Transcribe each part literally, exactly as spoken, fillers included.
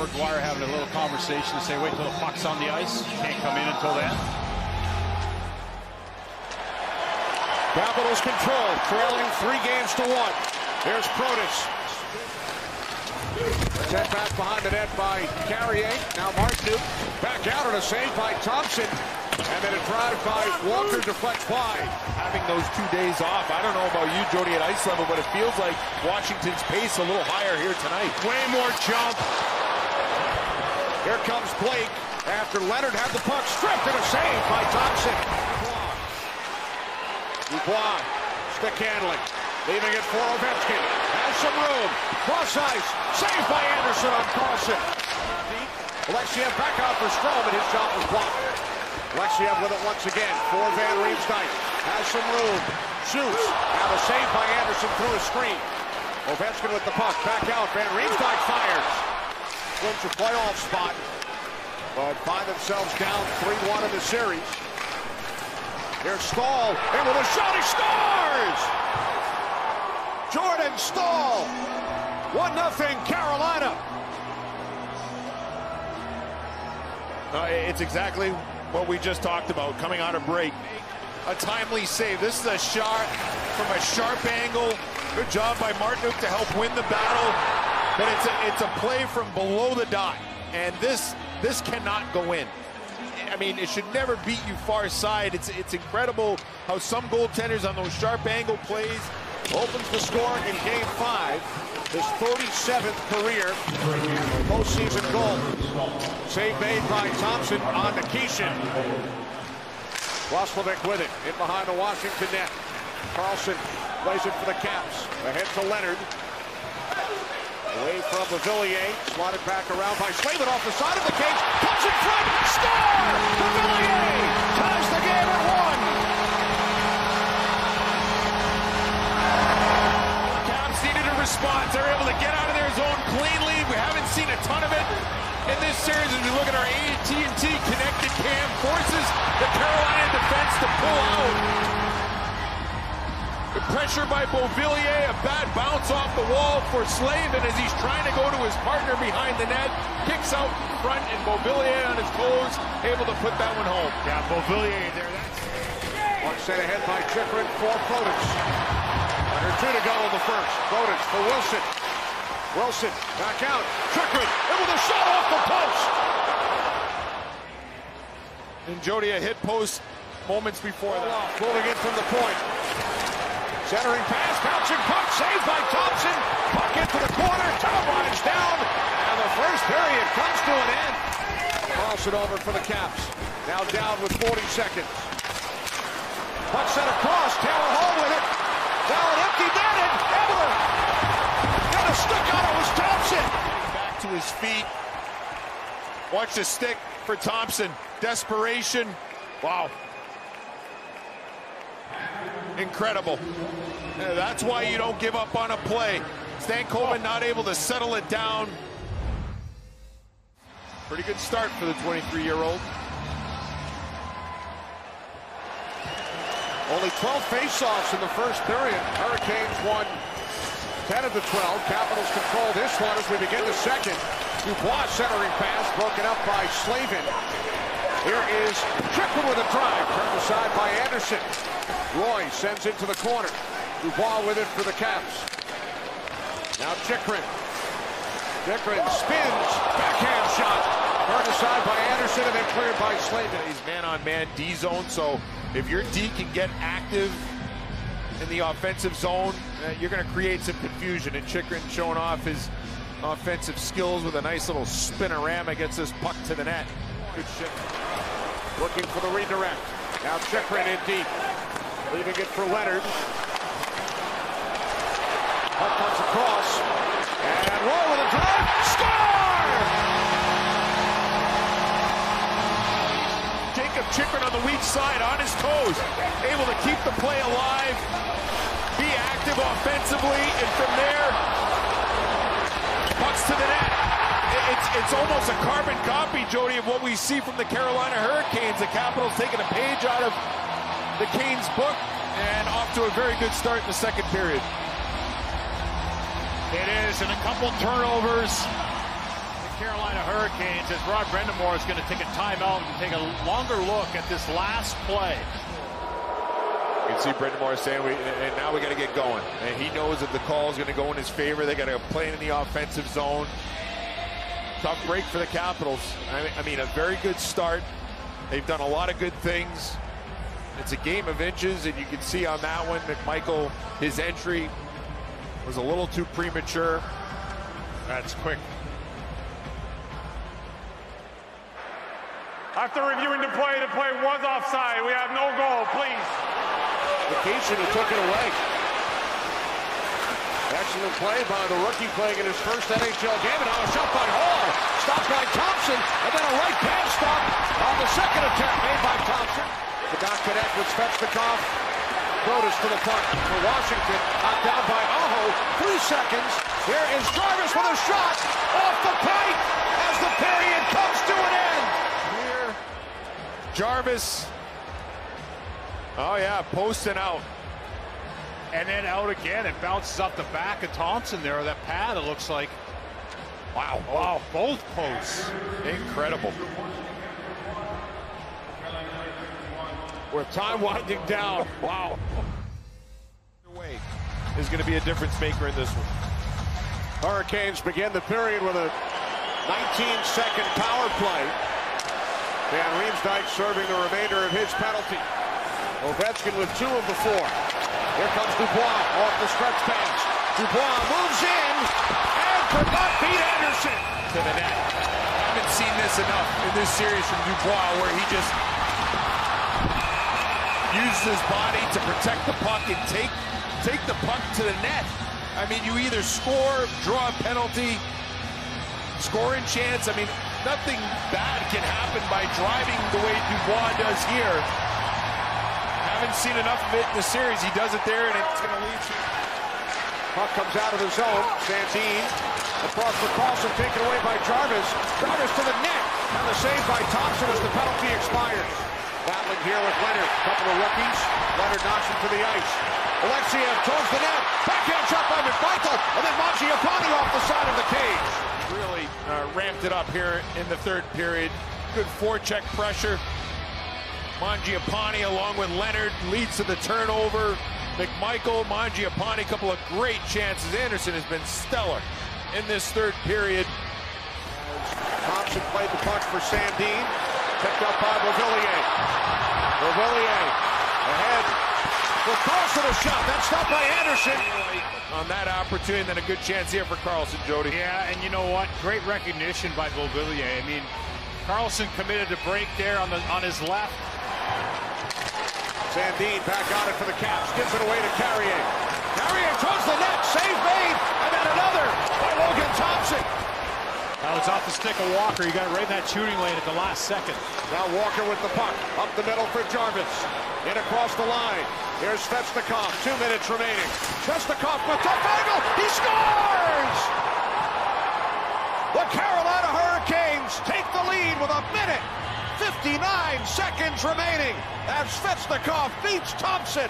Mark Dwyer having a little conversation to say, wait till the puck's on the ice. Can't come in until then. Capitals control, trailing three games to one. There's Protas. Sent back behind the net by Carrier. Now Martinook back out on a save by Thompson. And then a drive by Walker deflects wide. Having those two days off, I don't know about you, Jody, at ice level, but it feels like Washington's pace a little higher here tonight. Way more jump. Here comes Blake after Leonard had the puck stripped and a save by Thompson. Dubois, stick handling, leaving it for Ovechkin. Has some room. Cross ice, saved by Anderson on Carlson. Alexiev back out for Strome, and his shot was blocked. Alexiev with it once again for Van Riemsdyk. Has some room. Shoots. Now the save by Anderson through a screen. Ovechkin with the puck. Back out. Van Riemsdyk fires. Wins a playoff spot. But find themselves down three one in the series. Here's Stahl. And with a shot, he scores! Jordan Stahl. one nothing Carolina. Uh, it's exactly what we just talked about, coming out of break. A timely save. This is a shot from a sharp angle. Good job by Martinook to help win the battle. But it's a, it's a play from below the dot. And this this cannot go in. I mean, it should never beat you far side. It's, it's incredible how some goaltenders on those sharp angle plays. Opens the score in game five. His thirty-seventh career postseason goal. Save made by Thompson on Nikishin. Roslovic with it, in behind the Washington net. Carlson plays it for the Caps. Ahead to Leonard. Away from Beauvillier, slotted back around by Slavin off the side of the cage. Comes in front, score! Beauvillier ties the game at one. Caps needed a response. They're able to get out of their zone cleanly. We haven't seen a ton of it in this series as we look at our A T and T connected cam. Forces the Carolina defense to pull out. The pressure by Beauvillier, a bad bounce off the wall for Slavin as he's trying to go to his partner behind the net. Kicks out in front, and Beauvillier on his toes, able to put that one home. Yeah, Beauvillier there. That's One set ahead by Chychrun for Protas. Under two to go in the first. Protas for Wilson. Wilson back out. Chychrun in with a shot off the post. And Jody, a hit post moments before that. Moving in from the point. Centering pass, bouncing puck, saved by Thompson. Puck into the corner, Talbot's down, and the first period comes to an end. Carlson over for the Caps. Now down with forty seconds. Puck set across, Taylor Hall with it. Now an empty net, and Edler got a stick on it, was Thompson. Back to his feet. Watch the stick for Thompson. Desperation. Wow. Incredible. That's why you don't give up on a play. Stankoven not able to settle it down. Pretty good start for the twenty-three-year-old. Only twelve faceoffs in the first period. Hurricanes won ten of the twelve. Capitals control this one as we begin the second. Dubois centering pass broken up by Slavin. Here is Chychrun with a drive. Turned aside by Anderson. Roy sends it to the corner. Dubois with it for the Caps. Now Chychrun. Chychrun spins. Backhand shot. Turned aside by Anderson and then cleared by Slavin. He's man-on-man D zone, so if your D can get active in the offensive zone, uh, you're going to create some confusion. And Chychrun showing off his offensive skills with a nice little spinorama, gets this puck to the net. Good shit. Looking for the redirect. Now Chychrun in deep. Leaving it for Leonard. Puck comes across. And Roy with a drive. Score! Jacob Chychrun on the weak side, on his toes. Able to keep the play alive. Be active offensively. And from there, pucks to the net. It's, it's almost a carbon copy, Jody, of what we see from the Carolina Hurricanes. The Capitals taking a page out of the Canes book and off to a very good start in the second period. It is, and a couple turnovers. Carolina Hurricanes, as Rod Brind'Amour is going to take a timeout and take a longer look at this last play. You can see Brind'Amour saying, we, and now we got to get going. And he knows that the call is going to go in his favor. They got to play in the offensive zone. Tough break for the Capitals. I mean, I mean, a very good start. They've done a lot of good things. It's a game of inches, and you can see on that one, McMichael, his entry was a little too premature. That's quick. After reviewing the play, the play was offside. We have no goal, please. Vacation who took it away. Excellent play by the rookie playing in his first N H L game. And now a shot by Hall. Stopped by Thompson. And then a right pad stop on the second attempt made by Thompson. Did not connect with Svechnikov. Broadus to the puck for Washington. Knocked down by Aho. Three seconds. Here is Jarvis with a shot off the pipe as the period comes to an end. Here, Jarvis. Oh, yeah, posting out. And then out again. It bounces off the back of Thompson there. That pad, it looks like. Wow. Wow. Both posts. Incredible. With time winding down. Wow. Way is going to be a difference maker in this one. Hurricanes begin the period with a nineteen second power play. Van Riemsdyk serving the remainder of his penalty. Ovechkin with two of the four. Here comes Dubois off the stretch pass. Dubois moves in and could not beat Anderson. To the net. I haven't seen this enough in this series from Dubois, where he just uses his body to protect the puck and take take the puck to the net. I mean, you either score, draw a penalty, scoring chance. I mean, nothing bad can happen by driving the way Dubois does here. Haven't seen enough of it in the series. He does it there, and it's going to lead to... Puck comes out of the zone. Sandin across the Carlson, taken away by Jarvis. Jarvis to the net. And the save by Thompson as the penalty expires. Battling here with Leonard. Couple of rookies. Leonard knocks him to the ice. Alexiev towards the net. Backhand shot by McMichael. And then Mangiapane off the side of the cage. Really uh, ramped it up here in the third period. Good forecheck pressure. Mangiapane along with Leonard leads to the turnover. McMichael, Mangiapane, a couple of great chances. Anderson has been stellar in this third period. Thompson played the puck for Sandin. Picked up by Beauvillier. Beauvillier ahead. With Carlson a shot. That's stopped by Anderson. On that opportunity, then a good chance here for Carlson, Jody. Yeah, and you know what? Great recognition by Beauvillier. I mean, Carlson committed a break there on the on his left. Sandin back on it for the Caps. Gives it away to Carrier. Carrier towards the net. Save made. And then another by Logan Thompson. That was off the stick of Walker. He got right in that shooting lane at the last second. Now Walker with the puck. Up the middle for Jarvis. In across the line. Here's Svechnikov. Two minutes remaining. Svechnikov with the angle. He scores! The Carolina Hurricanes take the lead with a minute. fifty-nine seconds remaining as Svechnikov beats Thompson.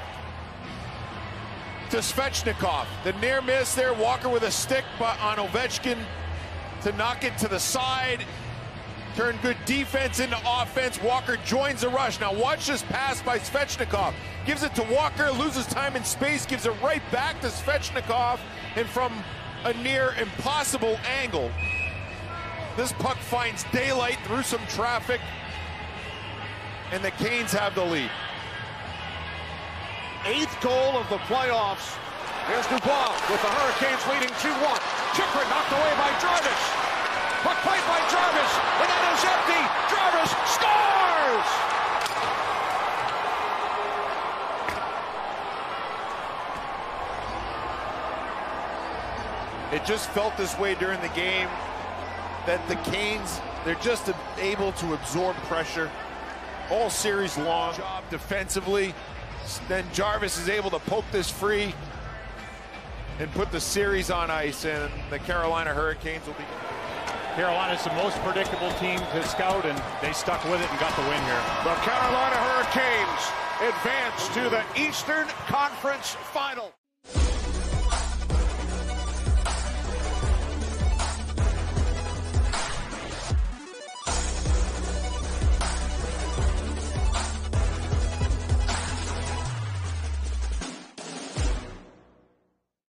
To Svechnikov. The near miss there. Walker with a stick but on Ovechkin to knock it to the side. Turn good defense into offense. Walker joins the rush. Now watch this pass by Svechnikov. Gives it to Walker, loses time and space, gives it right back to Svechnikov, and from a near impossible angle, this puck finds daylight through some traffic, and the Canes have the lead. Eighth goal of the playoffs. Here's Dubois with the Hurricanes leading two one. Chychrun knocked away by Jarvis. Puck played by Jarvis. The net is empty. Jarvis scores! It just felt this way during the game, that the Canes, they're just able to absorb pressure all series long. Job defensively. Then Jarvis is able to poke this free and put the series on ice, and the Carolina Hurricanes will be... Carolina's the most predictable team to scout, and they stuck with it and got the win here. The Carolina Hurricanes advance to the Eastern Conference Final.